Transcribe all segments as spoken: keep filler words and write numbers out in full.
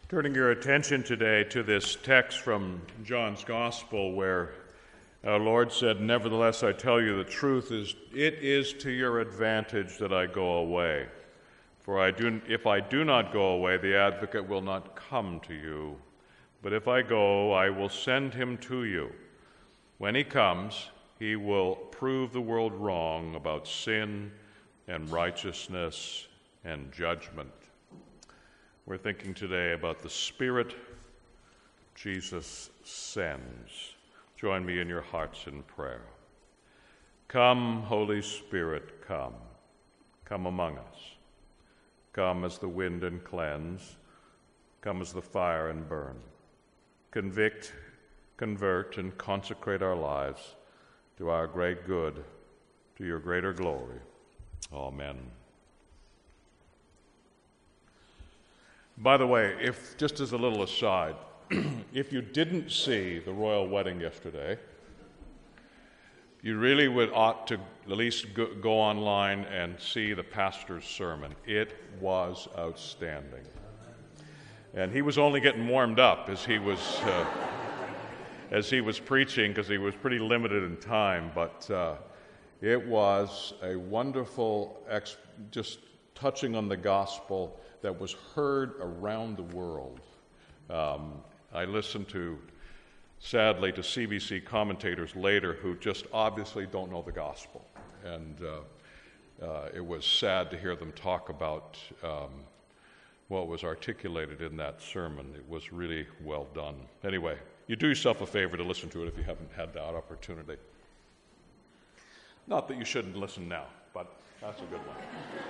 Turning your attention today to this text from John's Gospel where our Lord said, "Nevertheless, I tell you the truth, is it is to your advantage that I go away. For I do, if I do not go away, the advocate will not come to you. But if I go, I will send him to you. When he comes, he will prove the world wrong about sin and righteousness and judgment." We're thinking today about the Spirit Jesus sends. Join me in your hearts in prayer. Come, Holy Spirit, come. Come among us. Come as the wind and cleanse. Come as the fire and burn. Convict, convert, and consecrate our lives to our great good, to your greater glory. Amen. By the way, if just as a little aside, if you didn't see the royal wedding yesterday, you really would ought to at least go, go online and see the pastor's sermon. It was outstanding. And he was only getting warmed up as he was uh, as he was preaching, because he was pretty limited in time, but uh, it was a wonderful, ex- just touching on the gospel that was heard around the world. Um, I listened to, sadly, to C B C commentators later who just obviously don't know the gospel. And uh, uh, it was sad to hear them talk about um, what was articulated in that sermon. It was really well done. Anyway, you do yourself a favor to listen to it if you haven't had that opportunity. Not that you shouldn't listen now, but that's a good one.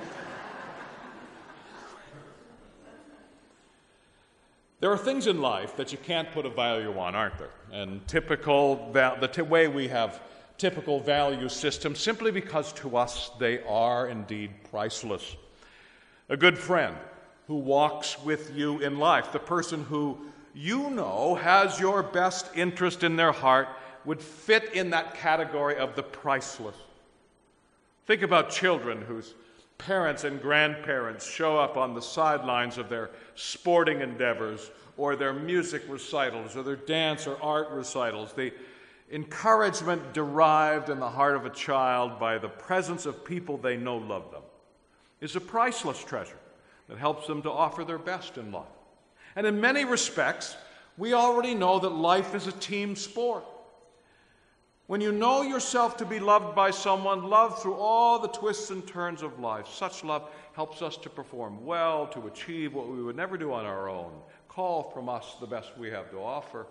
There are things in life that you can't put a value on, aren't there? And typical, the t- way we have typical value systems, simply because to us they are indeed priceless. A good friend who walks with you in life, the person who you know has your best interest in their heart, would fit in that category of the priceless. Think about children whose parents and grandparents show up on the sidelines of their sporting endeavors or their music recitals or their dance or art recitals. The encouragement derived in the heart of a child by the presence of people they know love them is a priceless treasure that helps them to offer their best in life. And in many respects, we already know that life is a team sport. When you know yourself to be loved by someone, love through all the twists and turns of life, such love helps us to perform well, to achieve what we would never do on our own, call from us the best we have to offer.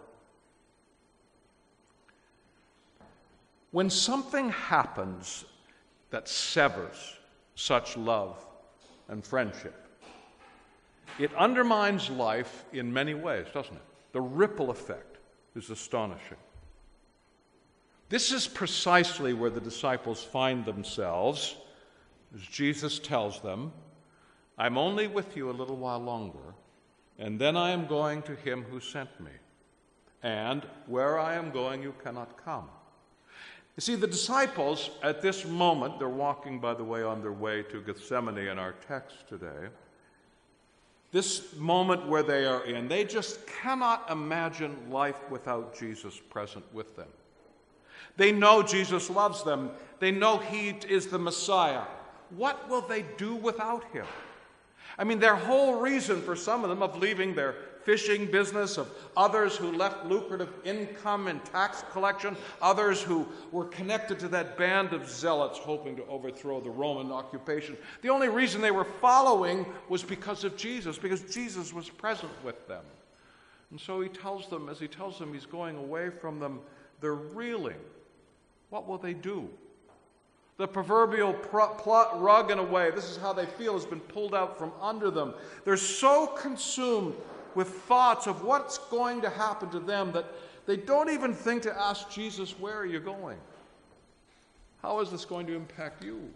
When something happens that severs such love and friendship, it undermines life in many ways, doesn't it? The ripple effect is astonishing. This is precisely where the disciples find themselves, as Jesus tells them, "I'm only with you a little while longer, and then I am going to him who sent me. And where I am going, you cannot come." You see, the disciples, at this moment, they're walking, by the way, on their way to Gethsemane in our text today. This moment where they are in, they just cannot imagine life without Jesus present with them. They know Jesus loves them. They know he is the Messiah. What will they do without him? I mean, their whole reason for some of them of leaving their fishing business, of others who left lucrative income in tax collection, others who were connected to that band of zealots hoping to overthrow the Roman occupation. The only reason they were following was because of Jesus, because Jesus was present with them. And so he tells them, as he tells them he's going away from them, they're reeling. What will they do? The proverbial pr- pl- rug, in a way, this is how they feel, has been pulled out from under them. They're so consumed with thoughts of what's going to happen to them that they don't even think to ask Jesus, "Where are you going? How is this going to impact you?"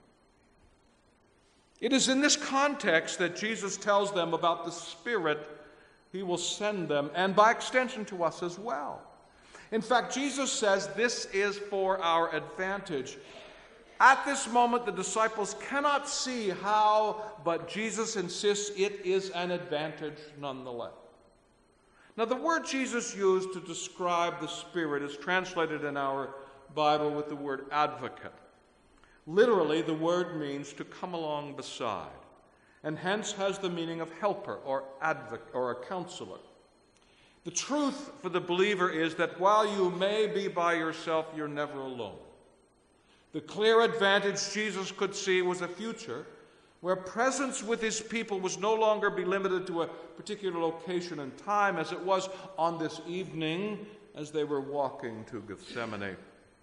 It is in this context that Jesus tells them about the Spirit he will send them, and by extension to us as well. In fact, Jesus says this is for our advantage. At this moment, the disciples cannot see how, but Jesus insists it is an advantage nonetheless. Now, the word Jesus used to describe the Spirit is translated in our Bible with the word advocate. Literally, the word means to come along beside, and hence has the meaning of helper or advocate or a counselor. The truth for the believer is that while you may be by yourself, you're never alone. The clear advantage Jesus could see was a future where presence with his people was no longer be limited to a particular location and time, as it was on this evening as they were walking to Gethsemane.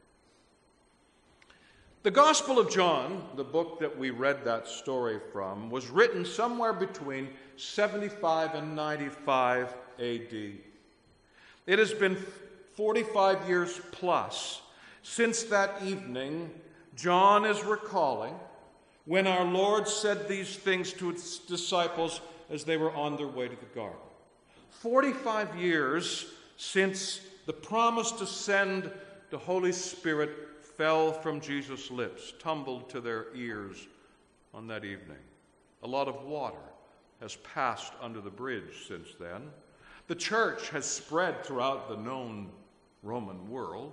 The Gospel of John, the book that we read that story from, was written somewhere between seventy-five and ninety-five A D. It has been forty-five years plus since that evening John is recalling when our Lord said these things to his disciples as they were on their way to the garden. forty-five years since the promise to send the Holy Spirit fell from Jesus' lips, tumbled to their ears on that evening. A lot of water has passed under the bridge since then. The church has spread throughout the known Roman world.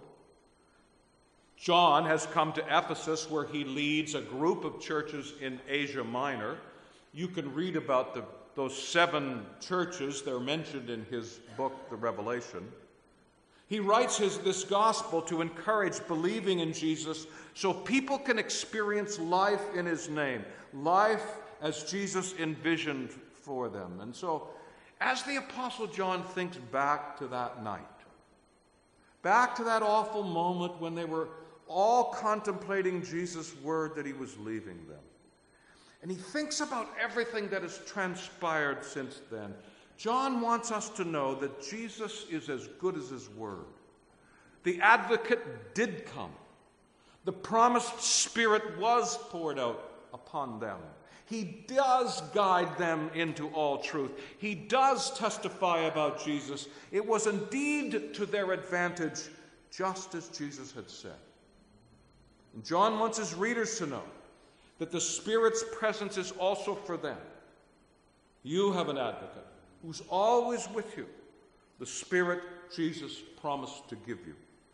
John has come to Ephesus, where he leads a group of churches in Asia Minor. You can read about the, those seven churches. They're mentioned in his book, The Revelation. He writes his, this gospel to encourage believing in Jesus so people can experience life in his name, life as Jesus envisioned for them. And so, as the Apostle John thinks back to that night, back to that awful moment when they were all contemplating Jesus' word that he was leaving them, and he thinks about everything that has transpired since then, John wants us to know that Jesus is as good as his word. The advocate did come. The promised Spirit was poured out upon them. He does guide them into all truth. He does testify about Jesus. It was indeed to their advantage, just as Jesus had said. And John wants his readers to know that the Spirit's presence is also for them. You have an advocate who's always with you, the Spirit Jesus promised to give you.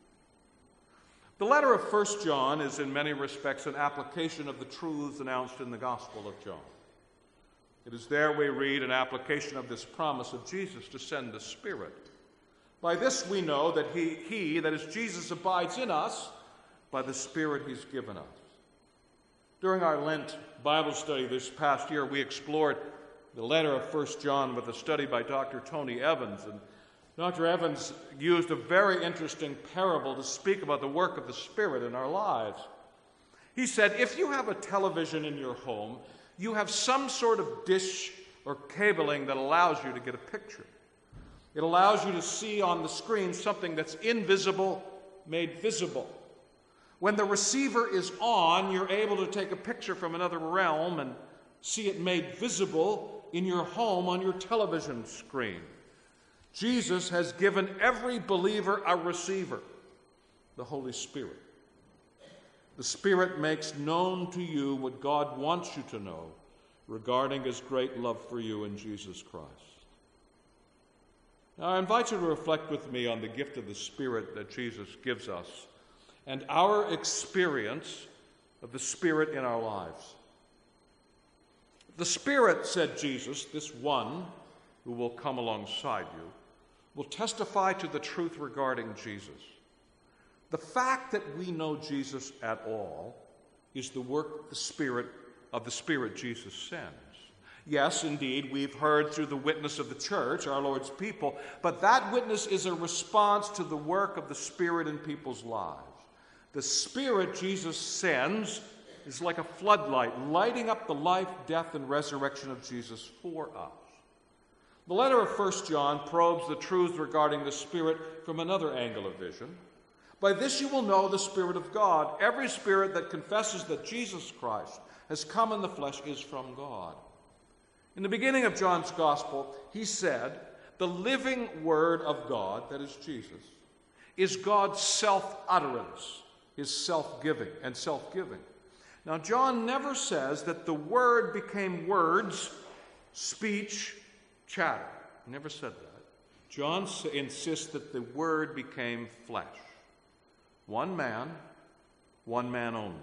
The letter of First John is in many respects an application of the truths announced in the Gospel of John. It is there we read an application of this promise of Jesus to send the Spirit. By this we know that he, he, that is Jesus, abides in us by the Spirit he's given us. During our Lent Bible study this past year, we explored the letter of First John with a study by Doctor Tony Evans. And Doctor Evans used a very interesting parable to speak about the work of the Spirit in our lives. He said, if you have a television in your home, you have some sort of dish or cabling that allows you to get a picture. It allows you to see on the screen something that's invisible made visible. When the receiver is on, you're able to take a picture from another realm and see it made visible in your home on your television screen. Jesus has given every believer a receiver, the Holy Spirit. The Spirit makes known to you what God wants you to know regarding his great love for you in Jesus Christ. Now, I invite you to reflect with me on the gift of the Spirit that Jesus gives us and our experience of the Spirit in our lives. The Spirit, said Jesus, this one who will come alongside you, will testify to the truth regarding Jesus. The fact that we know Jesus at all is the work of the Spirit of the Spirit Jesus sends. Yes, indeed, we've heard through the witness of the church, our Lord's people, but that witness is a response to the work of the Spirit in people's lives. The Spirit Jesus sends is like a floodlight, lighting up the life, death, and resurrection of Jesus for us. The letter of First John probes the truths regarding the Spirit from another angle of vision. By this you will know the Spirit of God. Every spirit that confesses that Jesus Christ has come in the flesh is from God. In the beginning of John's Gospel, he said, the living Word of God, that is Jesus, is God's self-utterance, his self-giving and self-giving. Now, John never says that the Word became words, speech, chatter. He never said that. John insists that the Word became flesh. One man, one man only.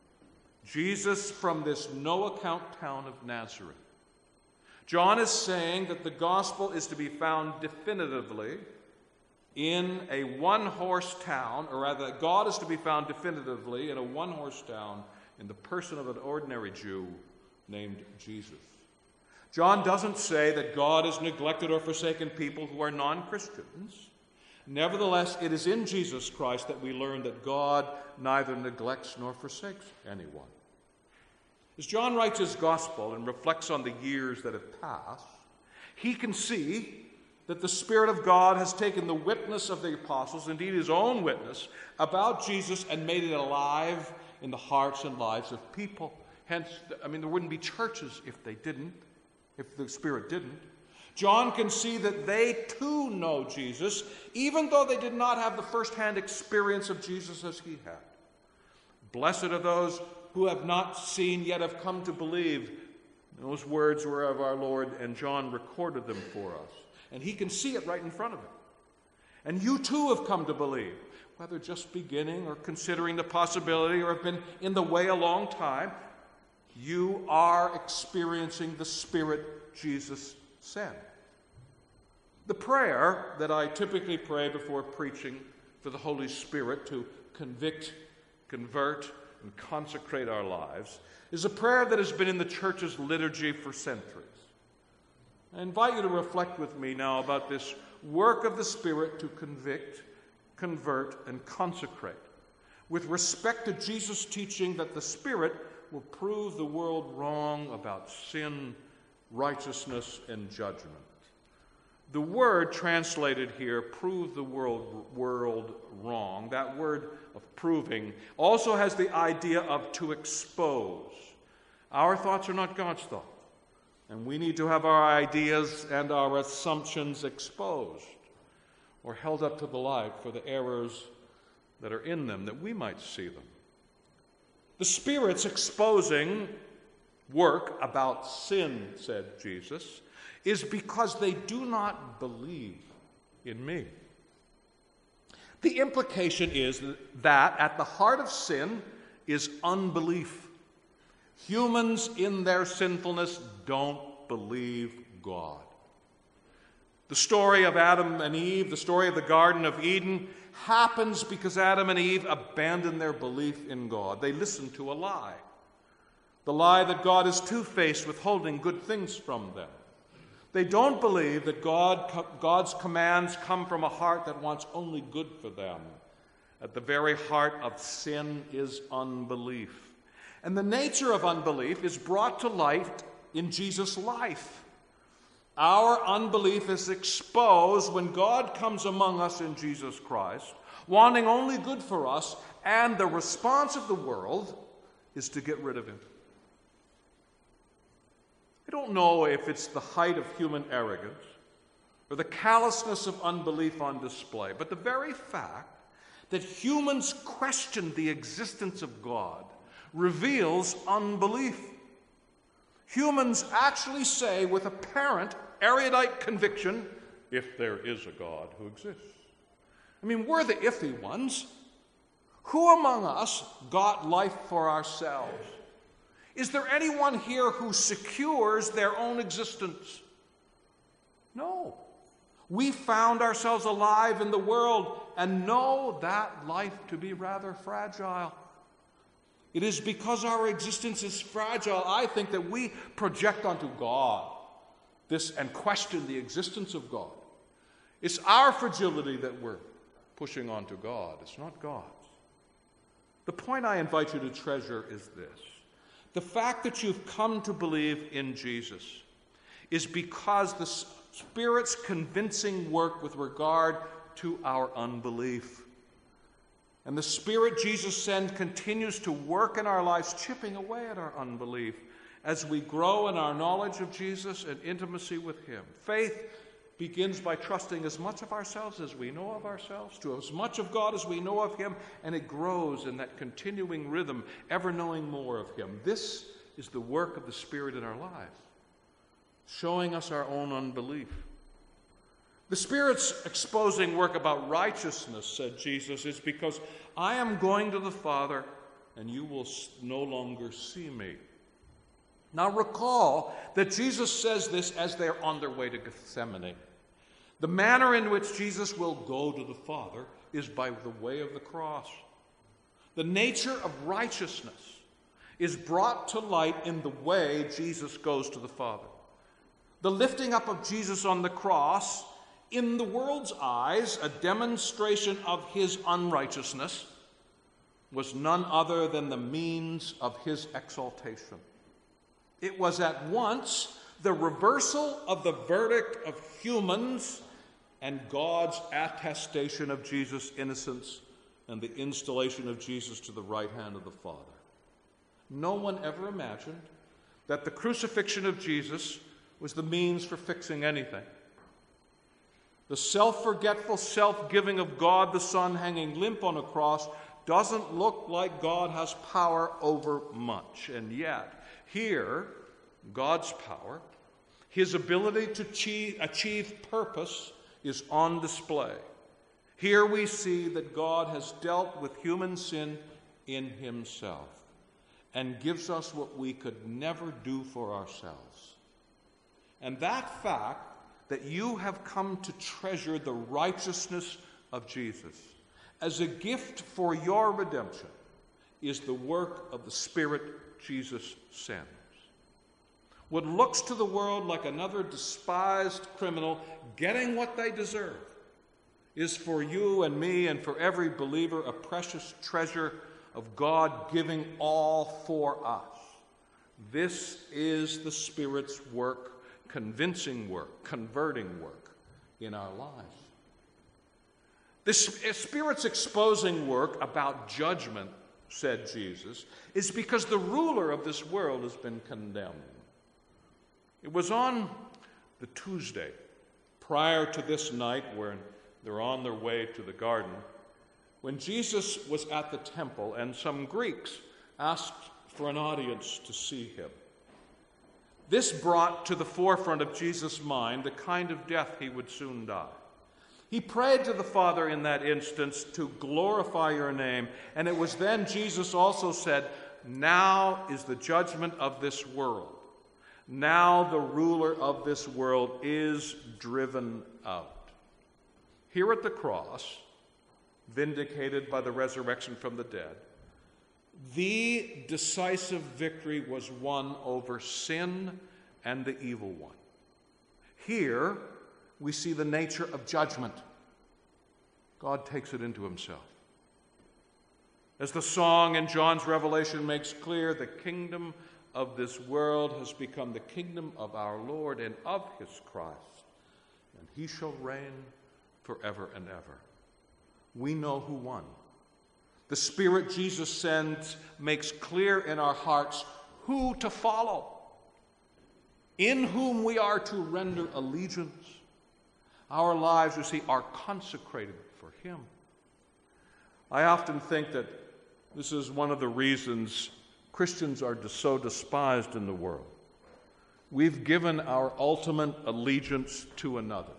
Jesus from this no-account town of Nazareth. John is saying that the gospel is to be found definitively in a one-horse town, or rather, God is to be found definitively in a one-horse town in the person of an ordinary Jew named Jesus. John doesn't say that God has neglected or forsaken people who are non-Christians. Nevertheless, it is in Jesus Christ that we learn that God neither neglects nor forsakes anyone. As John writes his gospel and reflects on the years that have passed, he can see that the Spirit of God has taken the witness of the apostles, indeed his own witness, about Jesus and made it alive in the hearts and lives of people. Hence, I mean, there wouldn't be churches if they didn't, if the Spirit didn't. John can see that they too know Jesus, even though they did not have the first-hand experience of Jesus as he had. Blessed are those who have not seen yet have come to believe. Those words were of our Lord, and John recorded them for us. And he can see it right in front of him. And you too have come to believe, whether just beginning or considering the possibility or have been in the way a long time. You are experiencing the Spirit Jesus sent. The prayer that I typically pray before preaching for the Holy Spirit to convict, convert, and consecrate our lives is a prayer that has been in the church's liturgy for centuries. I invite you to reflect with me now about this work of the Spirit to convict, convert, and consecrate, with respect to Jesus' teaching that the Spirit will prove the world wrong about sin, righteousness, and judgment. The word translated here, prove the world, world wrong, that word of proving, also has the idea of to expose. Our thoughts are not God's thoughts. And we need to have our ideas and our assumptions exposed or held up to the light for the errors that are in them, that we might see them. The Spirit's exposing work about sin, said Jesus, is because they do not believe in me. The implication is that at the heart of sin is unbelief. Humans in their sinfulness don't believe God. The story of Adam and Eve, the story of the Garden of Eden, happens because Adam and Eve abandoned their belief in God. They listened to a lie. The lie that God is two-faced, withholding good things from them. They don't believe that God, God's commands come from a heart that wants only good for them. At the very heart of sin is unbelief. And the nature of unbelief is brought to light in Jesus' life. Our unbelief is exposed when God comes among us in Jesus Christ, wanting only good for us, and the response of the world is to get rid of him. I don't know if it's the height of human arrogance or the callousness of unbelief on display, but the very fact that humans question the existence of God reveals unbelief. Humans actually say with apparent erudite conviction, if there is a God who exists. I mean, we're the iffy ones. Who among us got life for ourselves? Is there anyone here who secures their own existence? No. We found ourselves alive in the world and know that life to be rather fragile. It is because our existence is fragile, I think, that we project onto God this and question the existence of God. It's our fragility that we're pushing onto God. It's not God's. The point I invite you to treasure is this. The fact that you've come to believe in Jesus is because the Spirit's convincing work with regard to our unbelief. And the Spirit Jesus sent continues to work in our lives, chipping away at our unbelief as we grow in our knowledge of Jesus and intimacy with him. Faith begins by trusting as much of ourselves as we know of ourselves, to as much of God as we know of him, and it grows in that continuing rhythm, ever knowing more of him. This is the work of the Spirit in our lives, showing us our own unbelief. The Spirit's exposing work about righteousness, said Jesus, is because I am going to the Father and you will no longer see me. Now recall that Jesus says this as they're on their way to Gethsemane. The manner in which Jesus will go to the Father is by the way of the cross. The nature of righteousness is brought to light in the way Jesus goes to the Father. The lifting up of Jesus on the cross, in the world's eyes, a demonstration of his unrighteousness, was none other than the means of his exaltation. It was at once the reversal of the verdict of humans and God's attestation of Jesus' innocence and the installation of Jesus to the right hand of the Father. No one ever imagined that the crucifixion of Jesus was the means for fixing anything. The self-forgetful self-giving of God the Son hanging limp on a cross doesn't look like God has power over much. And yet, here, God's power, his ability to achieve, achieve purpose, is on display. Here we see that God has dealt with human sin in himself and gives us what we could never do for ourselves. And that fact that you have come to treasure the righteousness of Jesus as a gift for your redemption is the work of the Spirit Jesus sends. What looks to the world like another despised criminal getting what they deserve is for you and me and for every believer a precious treasure of God giving all for us. This is the Spirit's work, convincing work, converting work in our lives. This Spirit's exposing work about judgment, said Jesus, is because the ruler of this world has been condemned. It was on the Tuesday prior to this night when they're on their way to the garden, when Jesus was at the temple and some Greeks asked for an audience to see him. This brought to the forefront of Jesus' mind the kind of death he would soon die. He prayed to the Father in that instance to glorify your name, and it was then Jesus also said, now is the judgment of this world. Now the ruler of this world is driven out. Here at the cross, vindicated by the resurrection from the dead, the decisive victory was won over sin and the evil one. Here we see the nature of judgment. God takes it into himself. As the song in John's Revelation makes clear, the kingdom of this world has become the kingdom of our Lord and of his Christ, and he shall reign forever and ever. We know who won. The Spirit Jesus sends makes clear in our hearts who to follow, in whom we are to render allegiance. Our lives, you see, are consecrated for him. I often think that this is one of the reasons Christians are so despised in the world. We've given our ultimate allegiance to another,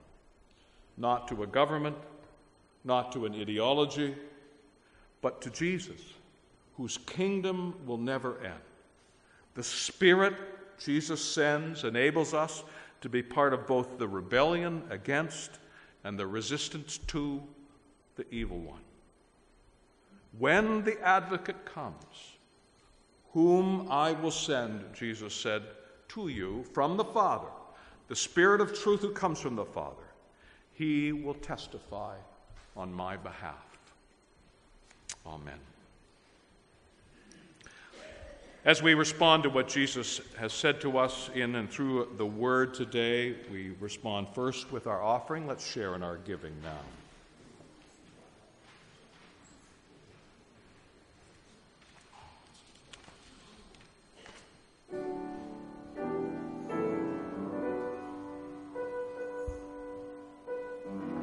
not to a government, not to an ideology, but to Jesus, whose kingdom will never end. The Spirit Jesus sends enables us to be part of both the rebellion against and the resistance to the evil one. When the advocate comes, whom I will send, Jesus said, to you from the Father, the Spirit of truth who comes from the Father, he will testify on my behalf. Amen. As we respond to what Jesus has said to us in and through the Word today, we respond first with our offering. Let's share in our giving now.